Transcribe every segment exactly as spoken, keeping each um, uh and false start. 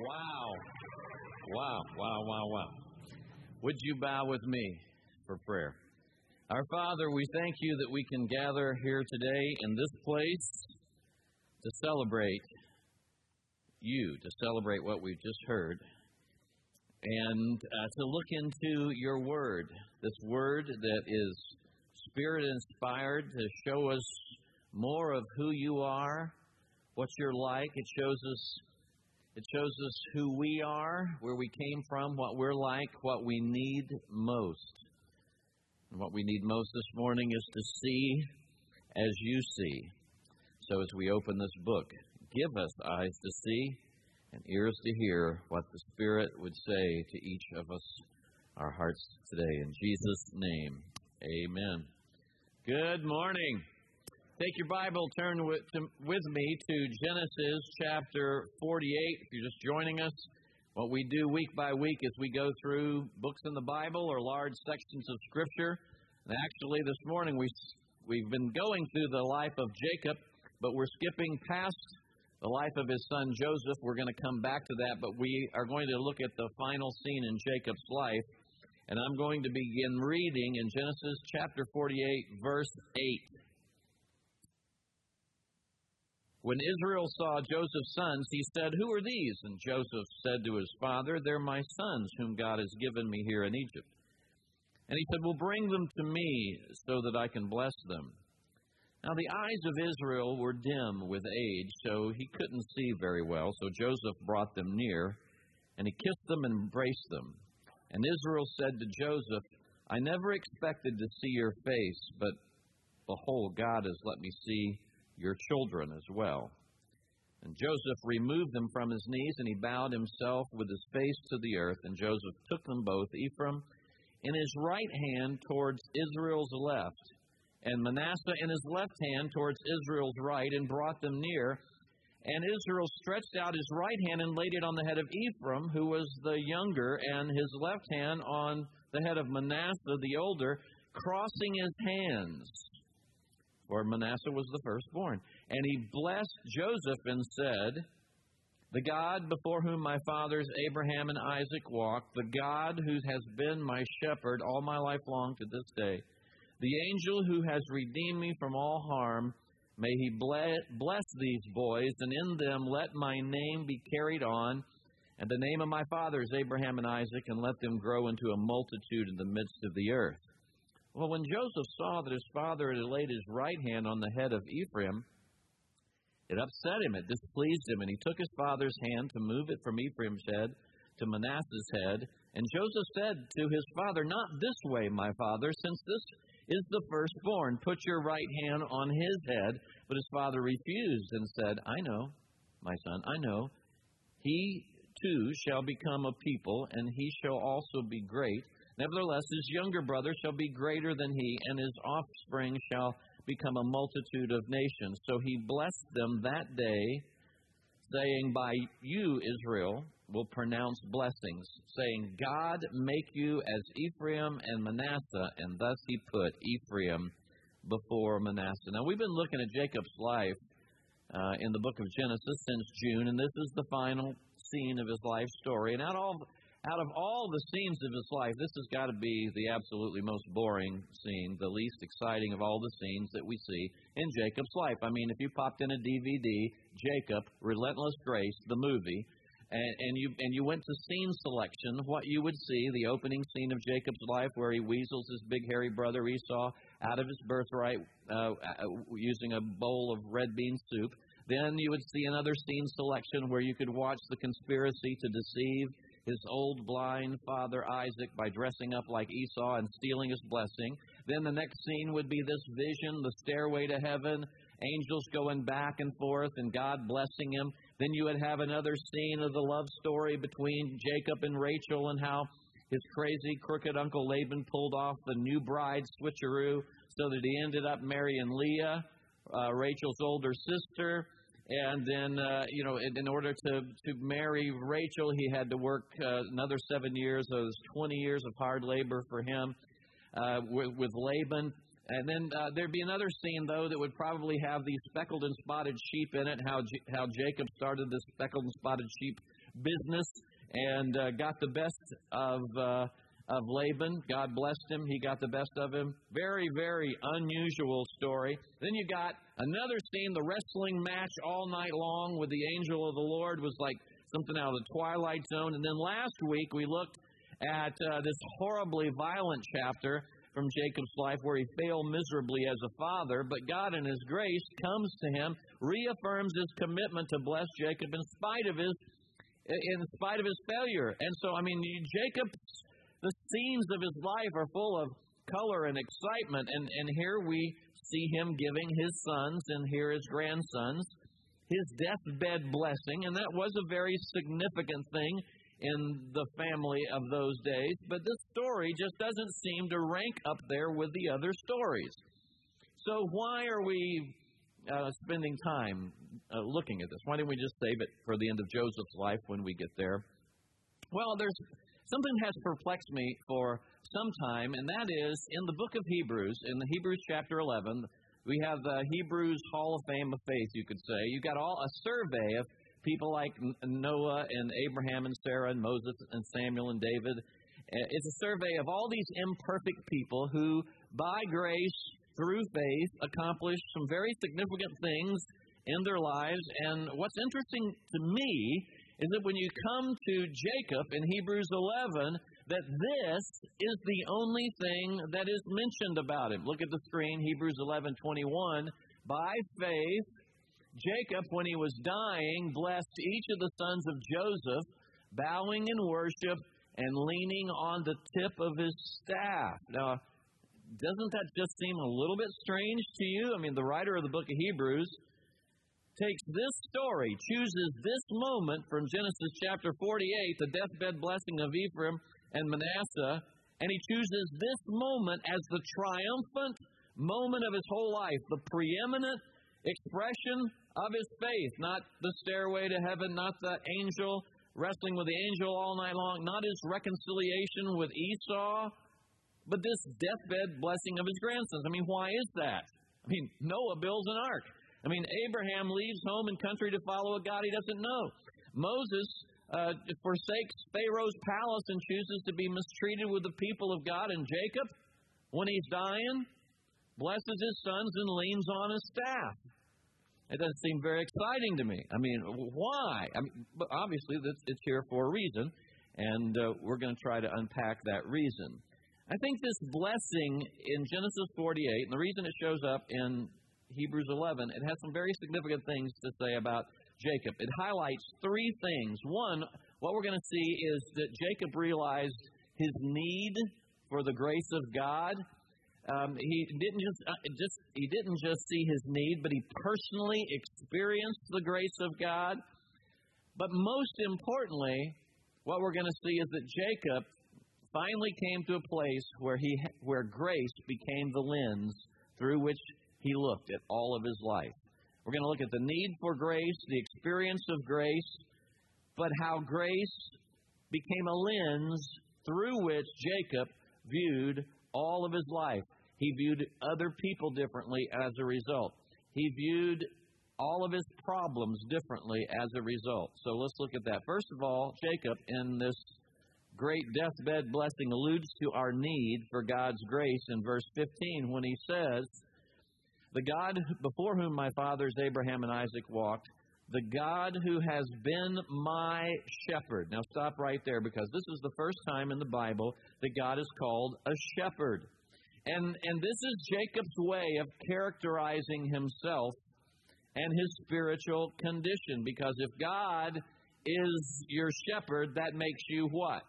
Wow. Wow, wow, wow, wow. Would you bow with me for prayer? Our Father, we thank you that we can gather here today in this place to celebrate you, to celebrate what we've just heard, and uh, to look into your word, this word that is Spirit-inspired to show us more of who you are, what you're like. It shows us It shows us who we are, where we came from, what we're like, what we need most. And what we need most this morning is to see as you see. So as we open this book, give us eyes to see and ears to hear what the Spirit would say to each of us, our hearts today. In Jesus' name, amen. Good morning. Take your Bible, turn with, to, with me to Genesis chapter forty-eight. If you're just joining us, what we do week by week is we go through books in the Bible or large sections of Scripture. And actually, this morning we, we've been going through the life of Jacob, but we're skipping past the life of his son Joseph. We're going to come back to that, but we are going to look at the final scene in Jacob's life. And I'm going to begin reading in Genesis chapter forty-eight, verse eight. When Israel saw Joseph's sons, he said, "Who are these?" And Joseph said to his father, "They're my sons, whom God has given me here in Egypt." And he said, "Well, bring them to me so that I can bless them." Now the eyes of Israel were dim with age, so he couldn't see very well. So Joseph brought them near, and he kissed them and embraced them. And Israel said to Joseph, "I never expected to see your face, but behold, God has let me see your children as well." And Joseph removed them from his knees, and he bowed himself with his face to the earth. And Joseph took them both, Ephraim in his right hand towards Israel's left, and Manasseh in his left hand towards Israel's right, and brought them near. And Israel stretched out his right hand and laid it on the head of Ephraim, who was the younger, and his left hand on the head of Manasseh, the older, crossing his hands. For Manasseh was the firstborn. And he blessed Joseph and said, "The God before whom my fathers Abraham and Isaac walked, the God who has been my shepherd all my life long to this day, the angel who has redeemed me from all harm, may he bless these boys, and in them let my name be carried on, and the name of my fathers Abraham and Isaac, and let them grow into a multitude in the midst of the earth." Well, when Joseph saw that his father had laid his right hand on the head of Ephraim, it upset him, it displeased him, and he took his father's hand to move it from Ephraim's head to Manasseh's head. And Joseph said to his father, "Not this way, my father, since this is the firstborn. Put your right hand on his head." But his father refused and said, "I know, my son, I know. He too shall become a people, and he shall also be great. Nevertheless, his younger brother shall be greater than he, and his offspring shall become a multitude of nations." So he blessed them that day, saying, "By you, Israel, will pronounce blessings, saying, God make you as Ephraim and Manasseh." And thus he put Ephraim before Manasseh. Now, we've been looking at Jacob's life uh, in the book of Genesis since June, and this is the final scene of his life story. And out of all Out of all the scenes of his life, this has got to be the absolutely most boring scene, the least exciting of all the scenes that we see in Jacob's life. I mean, if you popped in a D V D, Jacob, Relentless Grace, the movie, and, and you and you went to scene selection, what you would see, the opening scene of Jacob's life where he weasels his big hairy brother Esau out of his birthright uh, using a bowl of red bean soup. Then you would see another scene selection where you could watch the conspiracy to deceive his old blind father Isaac by dressing up like Esau and stealing his blessing. Then the next scene would be this vision, the stairway to heaven, angels going back and forth and God blessing him. Then you would have another scene of the love story between Jacob and Rachel and how his crazy, crooked Uncle Laban pulled off the new bride switcheroo so that he ended up marrying Leah, uh, Rachel's older sister. And then, uh, you know, in, in order to, to marry Rachel, he had to work uh, another seven years. So it was twenty years of hard labor for him uh, with, with Laban. And then uh, there'd be another scene, though, that would probably have these speckled and spotted sheep in it, how J- how Jacob started this speckled and spotted sheep business and uh, got the best of uh, of Laban. God blessed him. He got the best of him. Very, very unusual story. Then you got another scene, the wrestling match all night long with the angel of the Lord was like something out of the Twilight Zone. And then last week we looked at uh, this horribly violent chapter from Jacob's life where he failed miserably as a father, but God in His grace comes to him, reaffirms His commitment to bless Jacob in spite of his in spite of his failure. And so, I mean, Jacob, the scenes of his life are full of color and excitement, and, and here we see him giving his sons and here his grandsons his deathbed blessing, and that was a very significant thing in the family of those days, but this story just doesn't seem to rank up there with the other stories. So why are we uh, spending time uh, looking at this? Why didn't we just save it for the end of Joseph's life when we get there? Well, there's something that has perplexed me for some time, and that is in the book of Hebrews, in the Hebrews chapter eleven, we have the Hebrews Hall of Fame of Faith, you could say. You've got all a survey of people like Noah and Abraham and Sarah and Moses and Samuel and David. It's a survey of all these imperfect people who, by grace, through faith, accomplished some very significant things in their lives. And what's interesting to me is that when you come to Jacob in Hebrews eleven, that this is the only thing that is mentioned about him. Look at the screen, Hebrews eleven twenty-one. By faith, Jacob, when he was dying, blessed each of the sons of Joseph, bowing in worship and leaning on the tip of his staff. Now, doesn't that just seem a little bit strange to you? I mean, the writer of the book of Hebrews takes this story, chooses this moment from Genesis chapter forty-eight, the deathbed blessing of Ephraim and Manasseh, and he chooses this moment as the triumphant moment of his whole life, the preeminent expression of his faith, not the stairway to heaven, not the angel wrestling with the angel all night long, not his reconciliation with Esau, but this deathbed blessing of his grandsons. I mean, why is that? I mean, Noah builds an ark. I mean, Abraham leaves home and country to follow a God he doesn't know. Moses uh, forsakes Pharaoh's palace and chooses to be mistreated with the people of God. And Jacob, when he's dying, blesses his sons and leans on his staff. It doesn't seem very exciting to me. I mean, why? I mean, but obviously, it's here for a reason, and uh, we're going to try to unpack that reason. I think this blessing in Genesis forty-eight, and the reason it shows up in Hebrews eleven, it has some very significant things to say about Jacob. It highlights three things. One, what we're going to see is that Jacob realized his need for the grace of God. Um, he didn't just, uh, just he didn't just see his need, but he personally experienced the grace of God. But most importantly, what we're going to see is that Jacob finally came to a place where he where grace became the lens through which he looked at all of his life. We're going to look at the need for grace, the experience of grace, but how grace became a lens through which Jacob viewed all of his life. He viewed other people differently as a result. He viewed all of his problems differently as a result. So let's look at that. First of all, Jacob, in this great deathbed blessing, alludes to our need for God's grace in verse fifteen when he says, "The God before whom my fathers Abraham and Isaac walked, the God who has been my shepherd." Now stop right there, because this is the first time in the Bible that God is called a shepherd. And, and this is Jacob's way of characterizing himself and his spiritual condition. Because if God is your shepherd, that makes you what?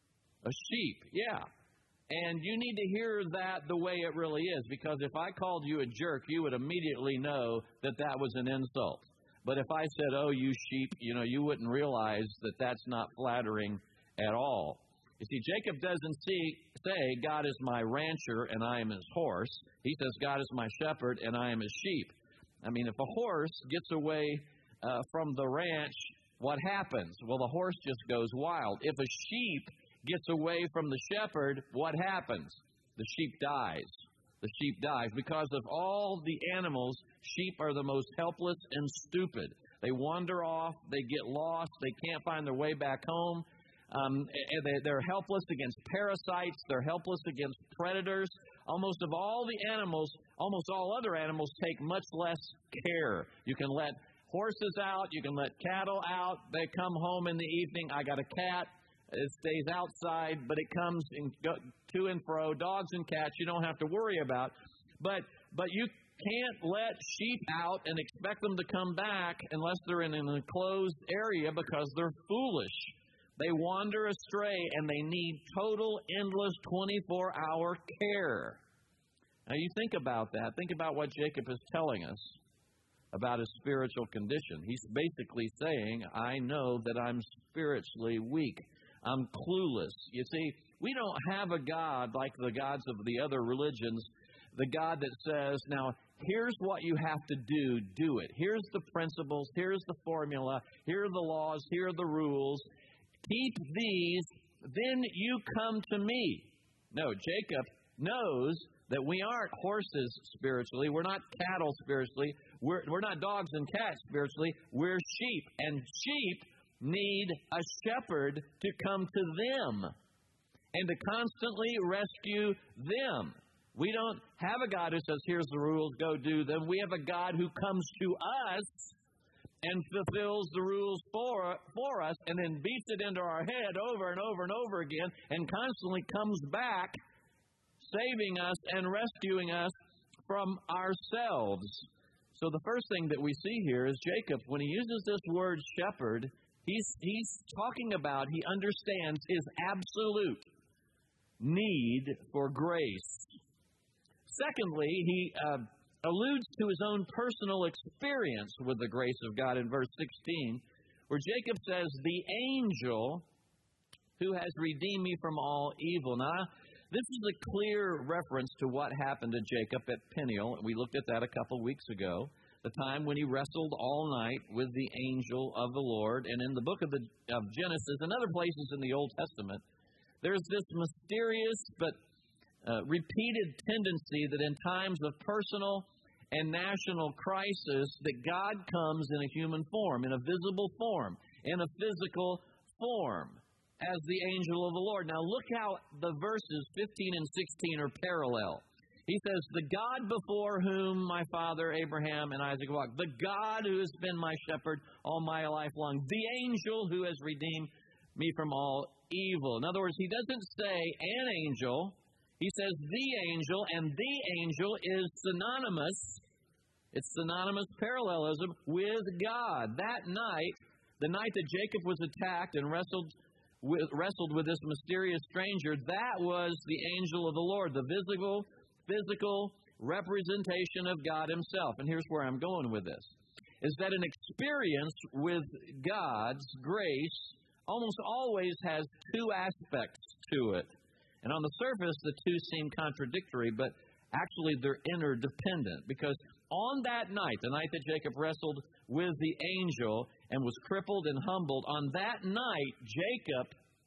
A sheep, yeah. And you need to hear that the way it really is. Because if I called you a jerk, you would immediately know that that was an insult. But if I said, "Oh, you sheep," you know, you wouldn't realize that that's not flattering at all. You see, Jacob doesn't see, say, "God is my rancher and I am his horse." He says, "God is my shepherd and I am his sheep." I mean, if a horse gets away uh, from the ranch, what happens? Well, the horse just goes wild. If a sheep gets away from the shepherd, what happens? The sheep dies. The sheep dies. Because of all the animals, sheep are the most helpless and stupid. They wander off. They get lost. They can't find their way back home. Um, they, they're helpless against parasites. They're helpless against predators. Almost of all the animals, almost all other animals take much less care. You can let horses out. You can let cattle out. They come home in the evening. I got a cat. It stays outside, but it comes and go, to and fro. Dogs and cats you don't have to worry about. But but you can't let sheep out and expect them to come back unless they're in an enclosed area because they're foolish. They wander astray, and they need total, endless, twenty-four hour care. Now, you think about that. Think about what Jacob is telling us about his spiritual condition. He's basically saying, I know that I'm spiritually weak. I'm clueless. You see, we don't have a God like the gods of the other religions, the God that says, now, here's what you have to do, do it. Here's the principles, here's the formula, here are the laws, here are the rules. Keep these, then you come to me. No, Jacob knows that we aren't horses spiritually. We're not cattle spiritually. We're, we're not dogs and cats spiritually. We're sheep. And sheep need a shepherd to come to them and to constantly rescue them. We don't have a God who says, here's the rules, go do them. We have a God who comes to us and fulfills the rules for, for us and then beats it into our head over and over and over again and constantly comes back saving us and rescuing us from ourselves. So the first thing that we see here is Jacob, when he uses this word shepherd, he's, he's talking about, he understands his absolute need for grace. Secondly, he uh, alludes to his own personal experience with the grace of God in verse sixteen, where Jacob says, the angel who has redeemed me from all evil. Now, this is a clear reference to what happened to Jacob at Peniel. We looked at that a couple of weeks ago, the time when he wrestled all night with the angel of the Lord. And in the book of, the, of Genesis and other places in the Old Testament, there's this mysterious but uh, repeated tendency that in times of personal and national crisis, that God comes in a human form, in a visible form, in a physical form, as the angel of the Lord. Now look how the verses fifteen and sixteen are parallel. He says, the God before whom my father Abraham and Isaac walked, the God who has been my shepherd all my life long, the angel who has redeemed me from all evil. In other words, he doesn't say an angel, he says the angel, and the angel is synonymous, it's synonymous parallelism with God. That night, the night that Jacob was attacked and wrestled With, wrestled with this mysterious stranger, that was the angel of the Lord, the visible, physical representation of God himself. And here's where I'm going with this, is that an experience with God's grace almost always has two aspects to it. And on the surface, the two seem contradictory, but actually they're interdependent, because on that night, the night that Jacob wrestled with the angel and was crippled and humbled, on that night, Jacob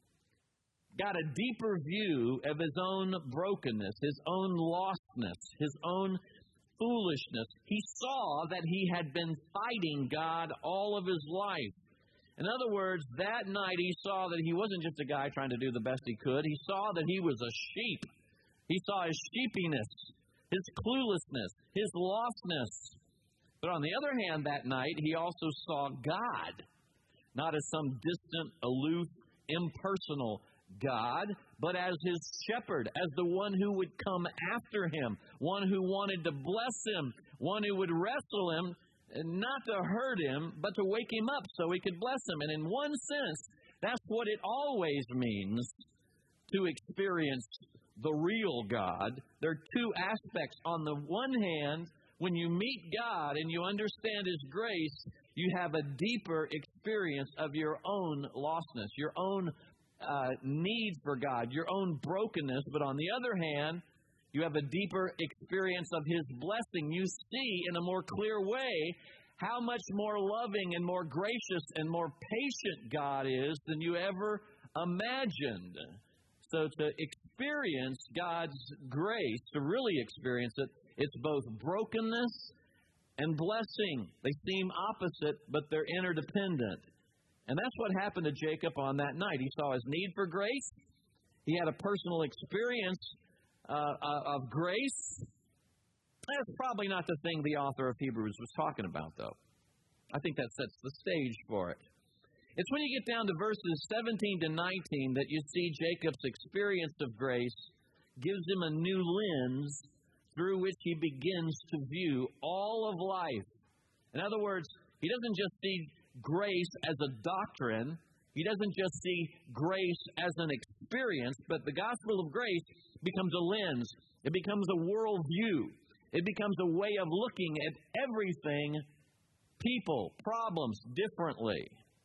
got a deeper view of his own brokenness, his own lostness, his own foolishness. He saw that he had been fighting God all of his life. In other words, that night he saw that he wasn't just a guy trying to do the best he could. He saw that he was a sheep. He saw his sheepiness, his cluelessness, his lostness. But on the other hand, that night, he also saw God, not as some distant, aloof, impersonal God, but as his shepherd, as the one who would come after him, one who wanted to bless him, one who would wrestle him, not to hurt him, but to wake him up so he could bless him. And in one sense, that's what it always means to experience the real God. There are two aspects. On the one hand, when you meet God and you understand his grace, you have a deeper experience of your own lostness, your own uh, need for God, your own brokenness. But on the other hand, you have a deeper experience of his blessing. You see in a more clear way how much more loving and more gracious and more patient God is than you ever imagined. So to experience God's grace, to really experience it, it's both brokenness and blessing. They seem opposite, but they're interdependent. And that's what happened to Jacob on that night. He saw his need for grace. He had a personal experience uh, of grace. That's probably not the thing the author of Hebrews was talking about, though. I think that sets the stage for it. It's when you get down to verses seventeen to nineteen that you see Jacob's experience of grace gives him a new lens through which he begins to view all of life. In other words, he doesn't just see grace as a doctrine. He doesn't just see grace as an experience, but the gospel of grace becomes a lens. It becomes a worldview. It becomes a way of looking at everything, people, problems, differently.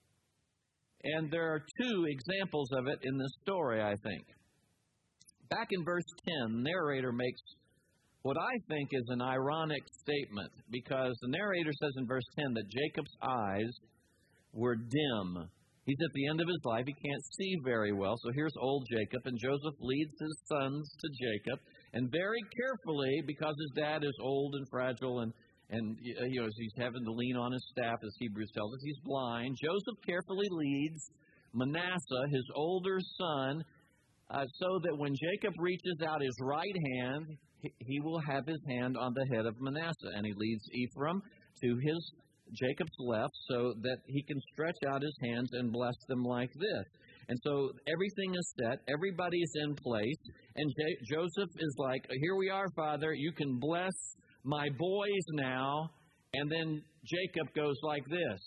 And there are two examples of it in this story, I think. Back in verse ten, the narrator makes what I think is an ironic statement, because the narrator says in verse ten that Jacob's eyes were dim. He's at the end of his life. He can't see very well. So here's old Jacob, and Joseph leads his sons to Jacob. And very carefully, because his dad is old and fragile, and, and you know, he's having to lean on his staff, as Hebrews tells us, he's blind. Joseph carefully leads Manasseh, his older son, uh, so that when Jacob reaches out his right hand, he, he will have his hand on the head of Manasseh. And he leads Ephraim to his Jacob's left so that he can stretch out his hands and bless them like this. And so everything is set. Everybody's in place. And J- Joseph is like, here we are, Father. You can bless my boys now. And then Jacob goes like this.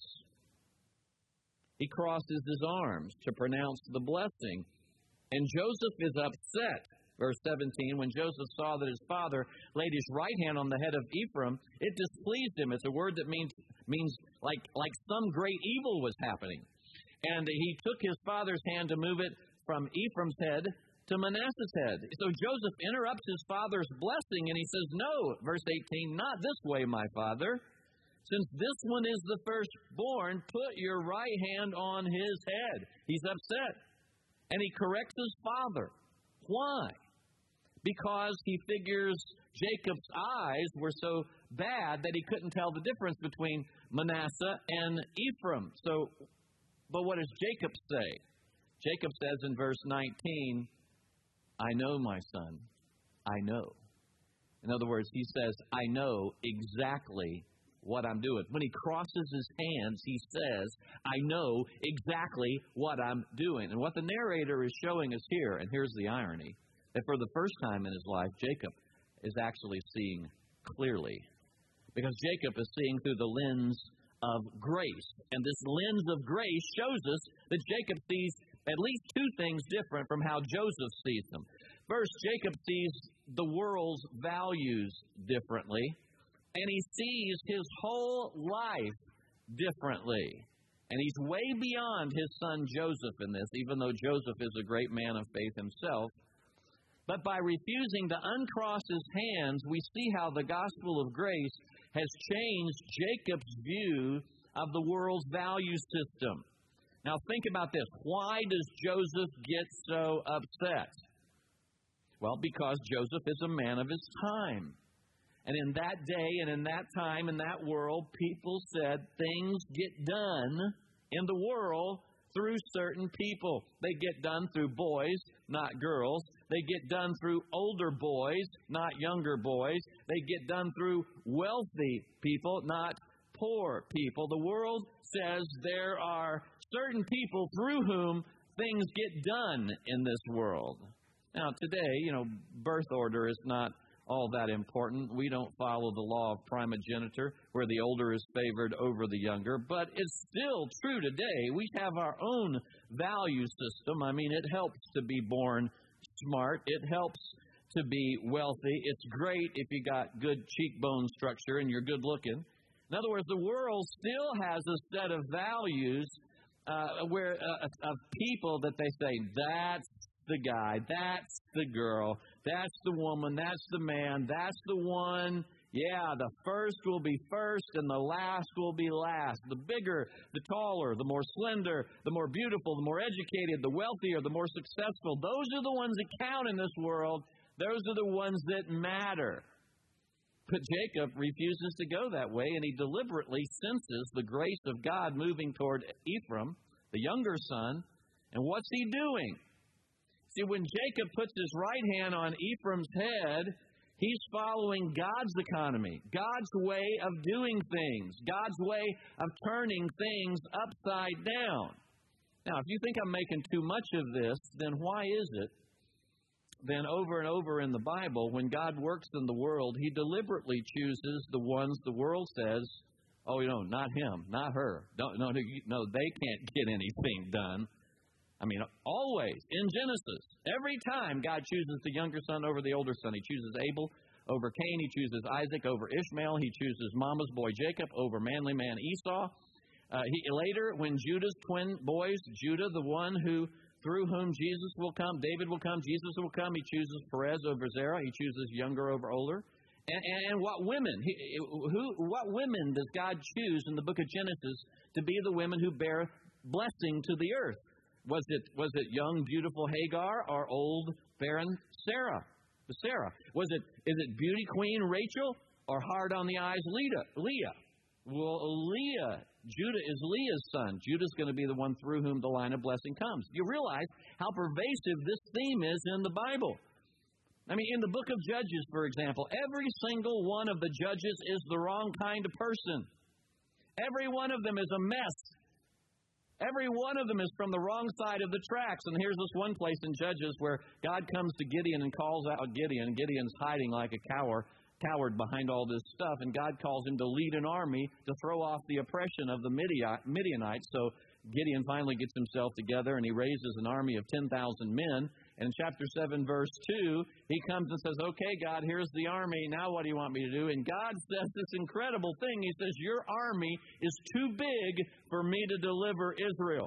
He crosses his arms to pronounce the blessing. And Joseph is upset. Verse seventeen, when Joseph saw that his father laid his right hand on the head of Ephraim, it displeased him. It's a word that means means like, like some great evil was happening. And he took his father's hand to move it from Ephraim's head to Manasseh's head. So Joseph interrupts his father's blessing, and he says, no, verse eighteen, not this way, my father. Since this one is the firstborn, put your right hand on his head. He's upset. And he corrects his father. Why? Because he figures Jacob's eyes were so bad that he couldn't tell the difference between Manasseh and Ephraim. So, but what does Jacob say? Jacob says in verse nineteen, I know, my son, I know. In other words, he says, I know exactly what I'm doing. When he crosses his hands, he says, I know exactly what I'm doing. And what the narrator is showing us here, and here's the irony, that for the first time in his life, Jacob is actually seeing clearly. Because Jacob is seeing through the lens of grace. And this lens of grace shows us that Jacob sees at least two things different from how Joseph sees them. First, Jacob sees the world's values differently. And he sees his whole life differently. And he's way beyond his son Joseph in this, even though Joseph is a great man of faith himself. But by refusing to uncross his hands, we see how the gospel of grace has changed Jacob's view of the world's value system. Now think about this. Why does Joseph get so upset? Well, because Joseph is a man of his time. And in that day and in that time, in that world, people said things get done in the world through certain people. They get done through boys, not girls. They get done through older boys, not younger boys. They get done through wealthy people, not poor people. The world says there are certain people through whom things get done in this world. Now, today, you know, birth order is not all that important. We don't follow the law of primogeniture, where the older is favored over the younger. But it's still true today. We have our own value system. I mean, it helps to be born smart. It helps to be wealthy. It's great if you got good cheekbone structure and you're good looking. In other words, the world still has a set of values uh, where uh, of people that they say, that's the guy, that's the girl, that's the woman, that's the man, that's the one. Yeah, the first will be first and the last will be last. The bigger, the taller, the more slender, the more beautiful, the more educated, the wealthier, the more successful. Those are the ones that count in this world. Those are the ones that matter. But Jacob refuses to go that way, and he deliberately senses the grace of God moving toward Ephraim, the younger son. And what's he doing? See, when Jacob puts his right hand on Ephraim's head, he's following God's economy, God's way of doing things, God's way of turning things upside down. Now, if you think I'm making too much of this, then why is it then over and over in the Bible, when God works in the world, He deliberately chooses the ones the world says, oh, you know, not him, not her. Don't, no, no, they can't get anything done. I mean, always in Genesis, every time God chooses the younger son over the older son. He chooses Abel over Cain. He chooses Isaac over Ishmael. He chooses mama's boy Jacob over manly man Esau. Uh, he, later, when Judah's twin boys, Judah, the one who through whom Jesus will come, David will come, Jesus will come, he chooses Perez over Zerah. He chooses younger over older. And, and what women? He, who? What women does God choose in the book of Genesis to be the women who bear blessing to the earth? Was it was it young, beautiful Hagar or old, barren Sarah? Sarah. Was it is it beauty queen Rachel or hard on the eyes Leah? Leah. Well, Leah, Judah is Leah's son. Judah's going to be the one through whom the line of blessing comes. You realize how pervasive this theme is in the Bible. I mean, in the book of Judges, for example, every single one of the judges is the wrong kind of person. Every one of them is a mess. Every one of them is from the wrong side of the tracks. And here's this one place in Judges where God comes to Gideon and calls out Gideon. Gideon's hiding like a coward, coward behind all this stuff. And God calls him to lead an army to throw off the oppression of the Midianites. So Gideon finally gets himself together and he raises an army of ten thousand men. And in chapter seven, verse two, he comes and says, okay, God, here's the army. Now what do you want me to do? And God says this incredible thing. He says, your army is too big for me to deliver Israel.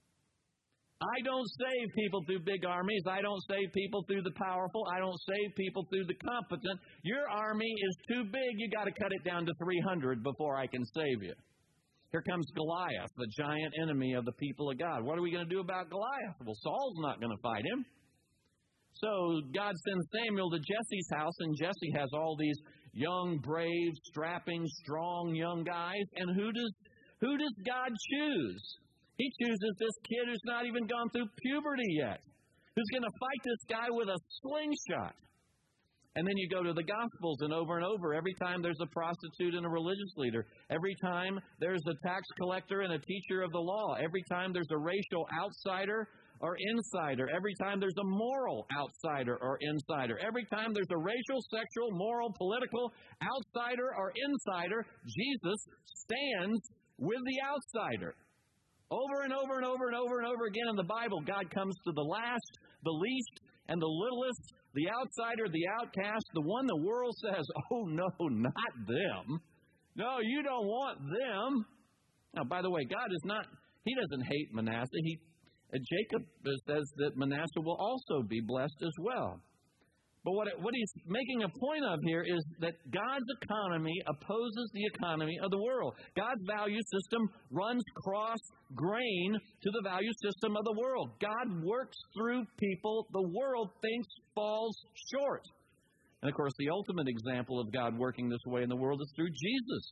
I don't save people through big armies. I don't save people through the powerful. I don't save people through the competent. Your army is too big. You got to cut it down to three hundred before I can save you. Here comes Goliath, the giant enemy of the people of God. What are we going to do about Goliath? Well, Saul's not going to fight him. So God sends Samuel to Jesse's house, and Jesse has all these young, brave, strapping, strong young guys. And who does who does God choose? He chooses this kid who's not even gone through puberty yet, who's going to fight this guy with a slingshot. And then you go to the Gospels, and over and over, every time there's a prostitute and a religious leader, every time there's a tax collector and a teacher of the law, every time there's a racial outsider or insider, every time there's a moral outsider or insider, every time there's a racial, sexual, moral, political outsider or insider, Jesus stands with the outsider. Over and over and over and over and over again in the Bible, God comes to the last, the least, and the littlest, the outsider, the outcast, the one the world says, oh, no, not them. No, you don't want them. Now, by the way, God is not, He doesn't hate Manasseh. He, uh, Jacob says that Manasseh will also be blessed as well. But what, what he's making a point of here is that God's economy opposes the economy of the world. God's value system runs cross-grain to the value system of the world. God works through people the world thinks falls short. And, of course, the ultimate example of God working this way in the world is through Jesus,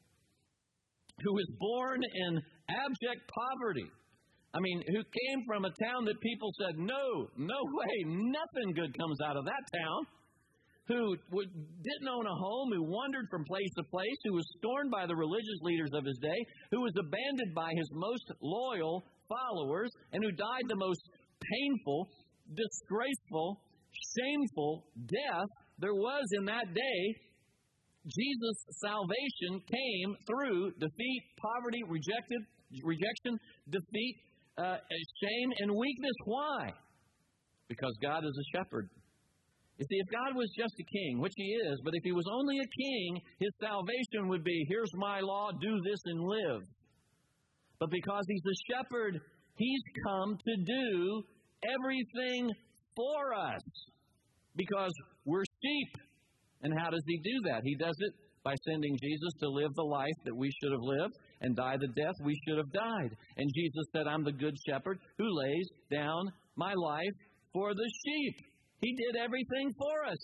who was born in abject poverty. I mean, who came from a town that people said, no, no way, nothing good comes out of that town, who didn't own a home, who wandered from place to place, who was scorned by the religious leaders of his day, who was abandoned by his most loyal followers, and who died the most painful, disgraceful, shameful death there was in that day. Jesus' salvation came through defeat, poverty, rejected, rejection, defeat, Uh, shame and weakness. Why? Because God is a shepherd. You see, if God was just a king, which He is, but if He was only a king, His salvation would be, here's my law, do this and live. But because He's a shepherd, He's come to do everything for us because we're sheep. And how does He do that? He does it by sending Jesus to live the life that we should have lived and die the death we should have died. And Jesus said, I'm the good shepherd who lays down my life for the sheep. He did everything for us.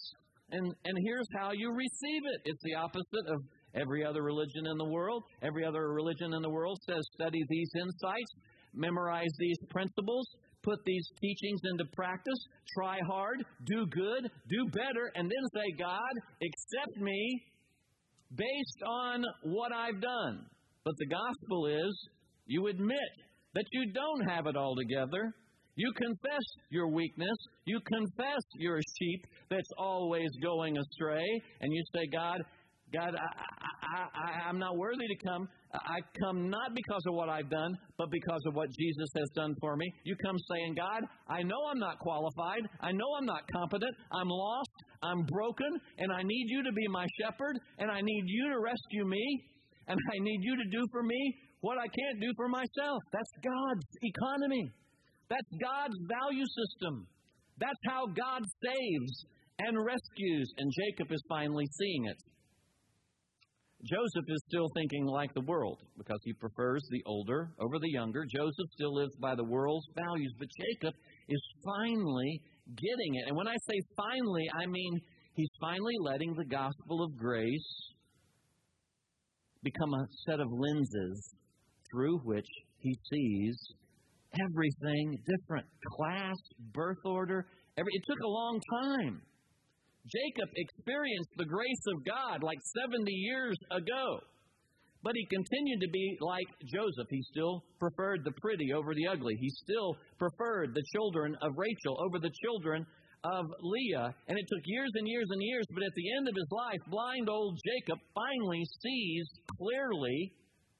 And, and here's how you receive it. It's the opposite of every other religion in the world. Every other religion in the world says study these insights, memorize these principles, put these teachings into practice, try hard, do good, do better, and then say, God, accept me based on what I've done. But the gospel is you admit that you don't have it all together. You confess your weakness. You confess you're a sheep that's always going astray. And you say, God, God, I, I, I, I'm not worthy to come. I come not because of what I've done, but because of what Jesus has done for me. You come saying, God, I know I'm not qualified. I know I'm not competent. I'm lost. I'm broken. And I need you to be my shepherd. And I need you to rescue me. And I need you to do for me what I can't do for myself. That's God's economy. That's God's value system. That's how God saves and rescues. And Jacob is finally seeing it. Joseph is still thinking like the world because he prefers the older over the younger. Joseph still lives by the world's values, but Jacob is finally getting it. And when I say finally, I mean he's finally letting the gospel of grace become a set of lenses through which he sees everything different. Class, birth order, every, it took a long time. Jacob experienced the grace of God like seventy years ago. But he continued to be like Joseph. He still preferred the pretty over the ugly. He still preferred the children of Rachel over the children of Leah. And it took years and years and years, but at the end of his life, blind old Jacob finally sees clearly.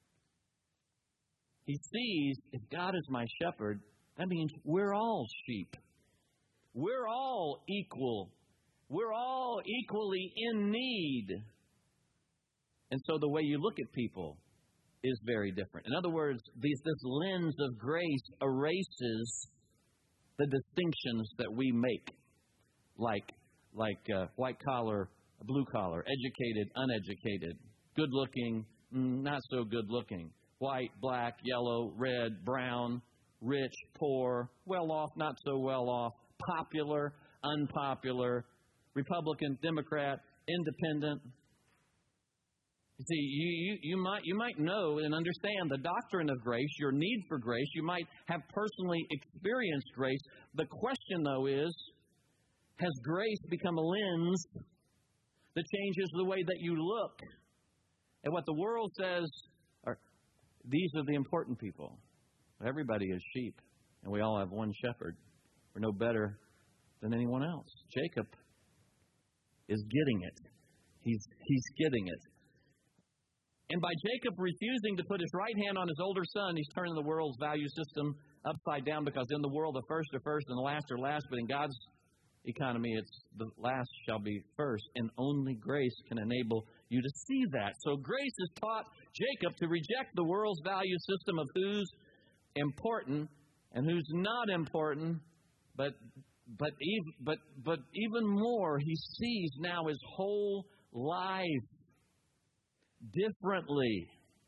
He sees, if God is my shepherd, that means we're all sheep. We're all equal. We're all equally in need. And so the way you look at people is very different. In other words, these, this lens of grace erases the distinctions that we make, like, like uh, white collar, blue collar, educated, uneducated, good looking, not so good looking, white, black, yellow, red, brown, rich, poor, well off, not so well off, popular, unpopular, Republican, Democrat, independent. You see, you, you, you might you might know and understand the doctrine of grace, your need for grace. You might have personally experienced grace. The question, though, is, has grace become a lens that changes the way that you look? And what the world says are, these are the important people. Everybody is sheep, and we all have one shepherd. We're no better than anyone else. Jacob is getting it. He's he's getting it. And by Jacob refusing to put his right hand on his older son, he's turning the world's value system upside down, because in the world the first are first and the last are last, but in God's economy it's the last shall be first, and only grace can enable you to see that. So grace has taught Jacob to reject the world's value system of who's important and who's not important, but But even, but, but even more, he sees now his whole life differently.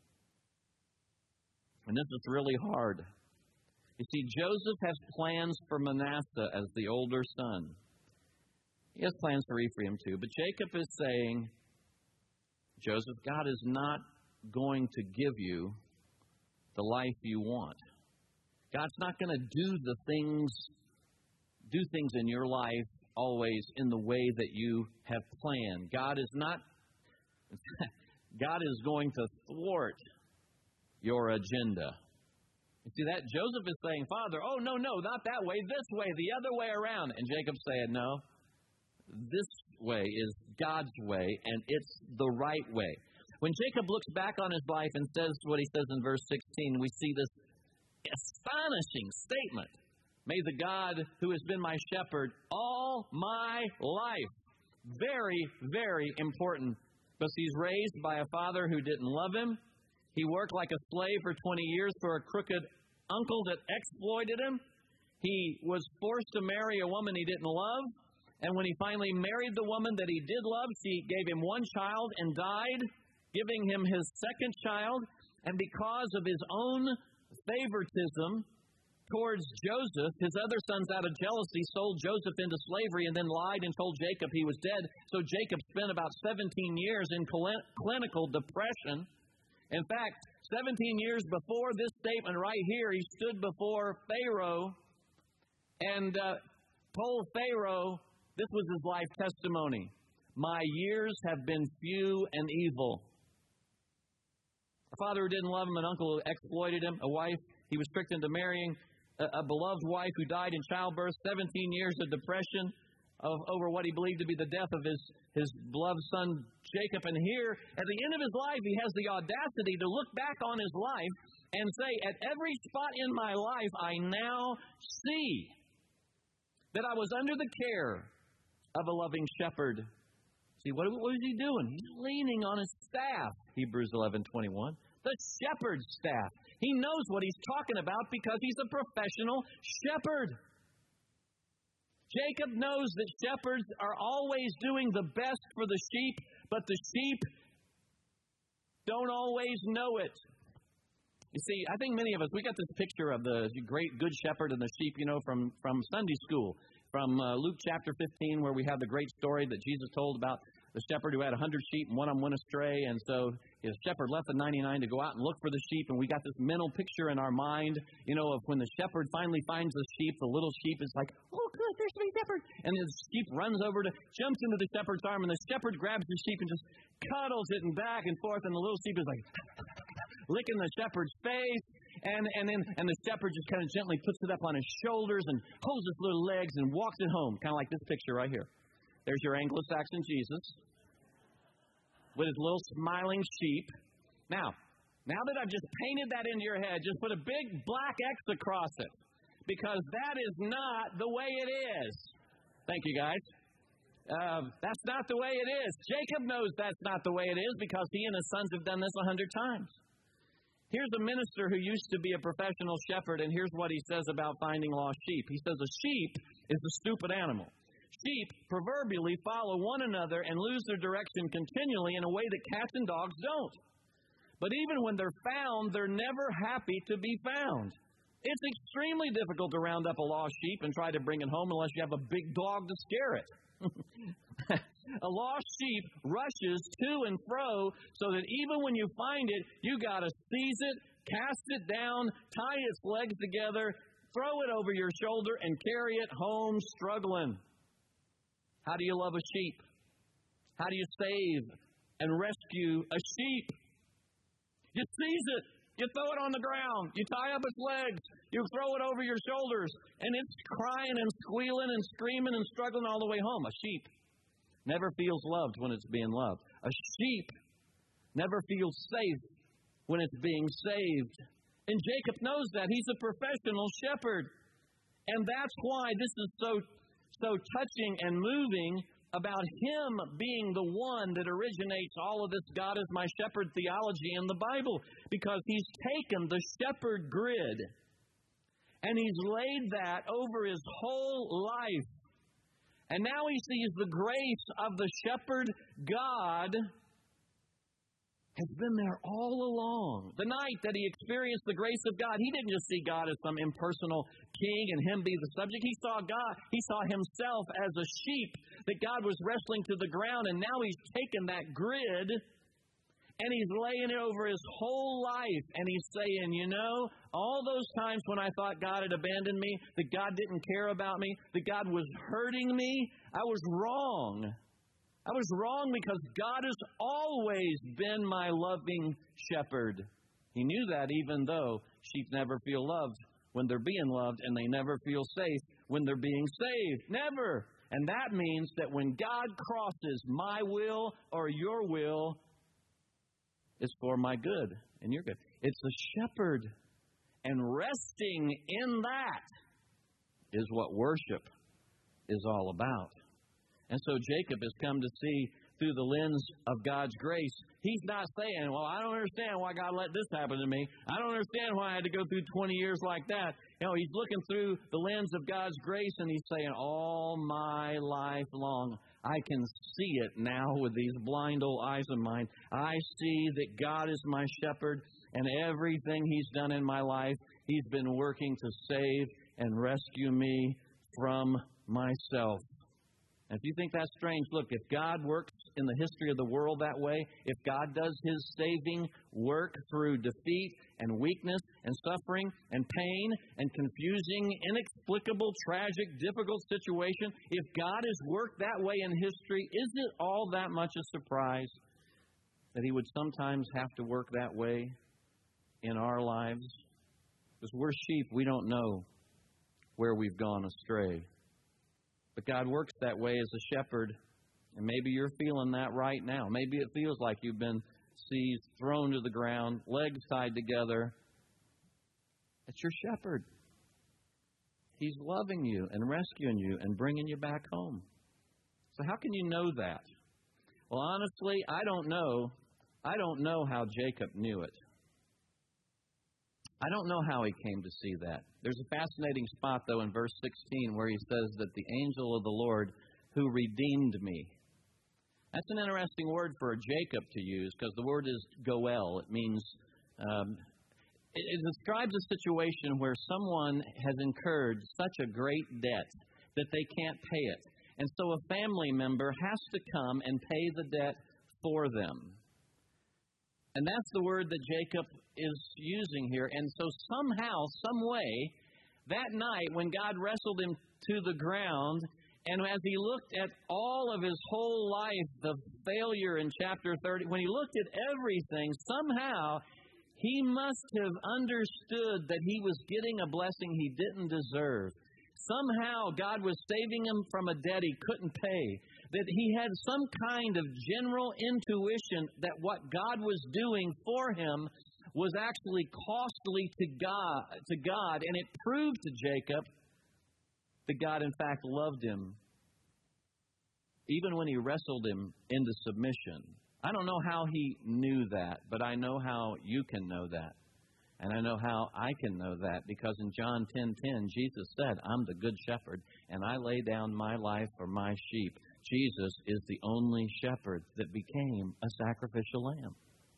And this is really hard. You see, Joseph has plans for Manasseh as the older son. He has plans for Ephraim too. But Jacob is saying, Joseph, God is not going to give you the life you want. God's not going to do the things Do things in your life always in the way that you have planned. God is not, God is going to thwart your agenda. You see that? Joseph is saying, Father, oh, no, no, not that way, this way, the other way around. And Jacob's saying, no, this way is God's way, and it's the right way. When Jacob looks back on his life and says what he says in verse sixteen, we see this astonishing statement. May the God who has been my shepherd all my life. Very, very important. Because he's raised by a father who didn't love him. He worked like a slave for twenty years for a crooked uncle that exploited him. He was forced to marry a woman he didn't love. And when he finally married the woman that he did love, she gave him one child and died, giving him his second child. And because of his own favoritism towards Joseph. His other sons, out of jealousy, sold Joseph into slavery and then lied and told Jacob he was dead. So Jacob spent about seventeen years in clinical depression. In fact, seventeen years before this statement right here, he stood before Pharaoh and uh, told Pharaoh, this was his life testimony, my years have been few and evil. A father who didn't love him, an uncle who exploited him, a wife he was tricked into marrying, a, a beloved wife who died in childbirth, seventeen years of depression of, over what he believed to be the death of his, his beloved son Jacob. And here, at the end of his life, he has the audacity to look back on his life and say, at every spot in my life, I now see that I was under the care of a loving shepherd. See, what, what was he doing? He's leaning on his staff, Hebrews eleven twenty-one. The shepherd's staff. He knows what he's talking about because he's a professional shepherd. Jacob knows that shepherds are always doing the best for the sheep, but the sheep don't always know it. You see, I think many of us, we got this picture of the great good shepherd and the sheep, you know, from, from Sunday school, from uh, Luke chapter fifteen, where we have the great story that Jesus told about the shepherd who had a hundred sheep and one of them went astray. And so his shepherd left the ninety-nine to go out and look for the sheep. And we got this mental picture in our mind, you know, of when the shepherd finally finds the sheep, the little sheep is like, oh, good, there's my shepherd. And the sheep runs over to, jumps into the shepherd's arm, and the shepherd grabs the sheep and just cuddles it and back and forth. And the little sheep is like licking the shepherd's face. And and then and the shepherd just kind of gently puts it up on his shoulders and holds his little legs and walks it home, kind of like this picture right here. There's your Anglo-Saxon Jesus with his little smiling sheep. Now, now that I've just painted that into your head, just put a big black X across it, because that is not the way it is. Thank you, guys. Uh, that's not the way it is. Jacob knows that's not the way it is because he and his sons have done this a hundred times. Here's a minister who used to be a professional shepherd, and here's what he says about finding lost sheep. He says a sheep is a stupid animal. Sheep proverbially follow one another and lose their direction continually in a way that cats and dogs don't. But even when they're found, they're never happy to be found. It's extremely difficult to round up a lost sheep and try to bring it home unless you have a big dog to scare it. A lost sheep rushes to and fro so that even when you find it, you got to seize it, cast it down, tie its legs together, throw it over your shoulder, and carry it home struggling. How do you love a sheep? How do you save and rescue a sheep? You seize it. You throw it on the ground. You tie up its legs. You throw it over your shoulders. And it's crying and squealing and screaming and struggling all the way home. A sheep never feels loved when it's being loved. A sheep never feels safe when it's being saved. And Jacob knows that. He's a professional shepherd. And that's why this is so, so touching and moving about him being the one that originates all of this God is my shepherd theology in the Bible. Because he's taken the shepherd grid and he's laid that over his whole life. And now he sees the grace of the shepherd God has been there all along. The night that he experienced the grace of God, he didn't just see God as some impersonal king and him be the subject. He saw God, he saw himself as a sheep that God was wrestling to the ground, and now he's taken that grid and he's laying it over his whole life, and he's saying, you know, all those times when I thought God had abandoned me, that God didn't care about me, that God was hurting me, I was wrong. I was wrong because God has always been my loving shepherd. He knew that even though sheep never feel loved when they're being loved, and they never feel safe when they're being saved. Never. And that means that when God crosses my will or your will, it's for my good and your good. It's a shepherd. And resting in that is what worship is all about. And so Jacob has come to see through the lens of God's grace. He's not saying, well, I don't understand why God let this happen to me. I don't understand why I had to go through twenty years like that. You know, he's looking through the lens of God's grace, and he's saying, all my life long, I can see it now with these blind old eyes of mine. I see that God is my shepherd, and everything he's done in my life, He's been working to save and rescue me from myself. And if you think that's strange, look, if God works in the history of the world that way, if God does His saving work through defeat and weakness and suffering and pain and confusing, inexplicable, tragic, difficult situation, if God has worked that way in history, is it all that much a surprise that He would sometimes have to work that way in our lives? Because we're sheep, we don't know where we've gone astray. But God works that way as a shepherd, and maybe you're feeling that right now. Maybe it feels like you've been seized, thrown to the ground, legs tied together. It's your shepherd. He's loving you and rescuing you and bringing you back home. So how can you know that? Well, honestly, I don't know. I don't know how Jacob knew it. I don't know how he came to see that. There's a fascinating spot, though, in verse sixteen where he says that the angel of the Lord who redeemed me. That's an interesting word for Jacob to use because the word is goel. It means, um, it, it describes a situation where someone has incurred such a great debt that they can't pay it. And so a family member has to come and pay the debt for them. And that's the word that Jacob is using here. And so somehow, some way, that night when God wrestled him to the ground, and as he looked at all of his whole life, the failure in chapter thirty, when he looked at everything, somehow he must have understood that he was getting a blessing he didn't deserve. Somehow God was saving him from a debt he couldn't pay. That he had some kind of general intuition that what God was doing for him was actually costly to God, to God, and it proved to Jacob that God, in fact, loved him, even when he wrestled him into submission. I don't know how he knew that, but I know how you can know that. And I know how I can know that, because in John ten ten, Jesus said, I'm the good shepherd, and I lay down my life for my sheep. Jesus is the only shepherd that became a sacrificial lamb.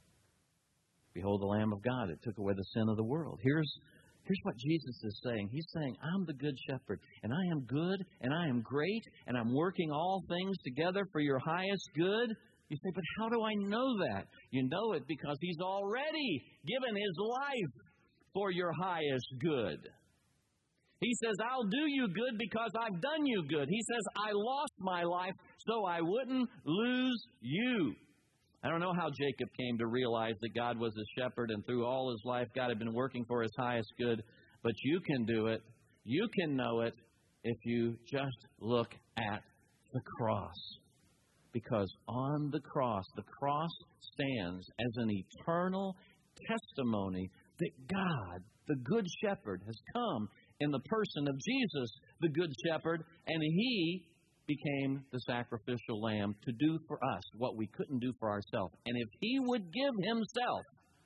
Behold the Lamb of God that took away the sin of the world. Here's, here's what Jesus is saying. He's saying, I'm the good shepherd, and I am good, and I am great, and I'm working all things together for your highest good. You say, but how do I know that? You know it because He's already given His life for your highest good. He says, I'll do you good because I've done you good. He says, I lost my life so I wouldn't lose you. I don't know how Jacob came to realize that God was a shepherd, and through all his life, God had been working for his highest good. But you can do it. You can know it if you just look at the cross. Because on the cross, the cross stands as an eternal testimony that God, the Good Shepherd, has come in the person of Jesus, the Good Shepherd, and He became the sacrificial lamb to do for us what we couldn't do for ourselves. And if He would give Himself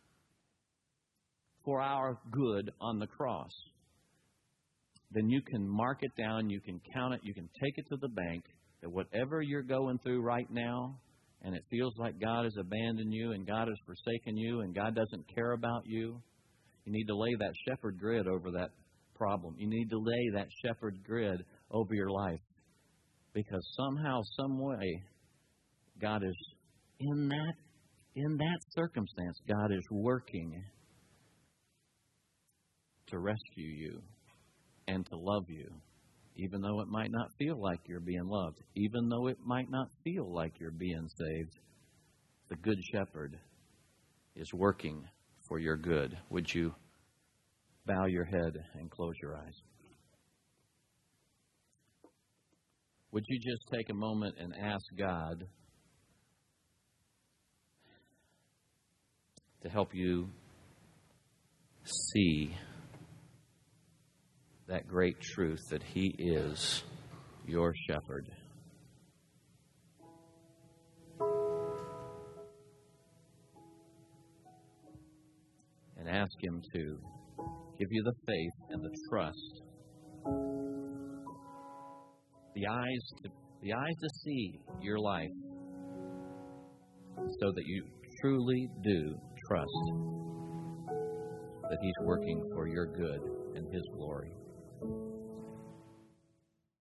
for our good on the cross, then you can mark it down, you can count it, you can take it to the bank, that whatever you're going through right now, and it feels like God has abandoned you and God has forsaken you and God doesn't care about you, you need to lay that shepherd grid over that problem. You need to lay that shepherd grid over your life. Because somehow, some way, God is in that, in that circumstance, God is working to rescue you and to love you. Even though it might not feel like you're being loved, even though it might not feel like you're being saved, the Good Shepherd is working for your good. Would you bow your head and close your eyes? Would you just take a moment and ask God to help you see that great truth that He is your shepherd? And ask Him to give you the faith and the trust, the eyes to, the eyes to see your life, so that you truly do trust that He's working for your good and His glory.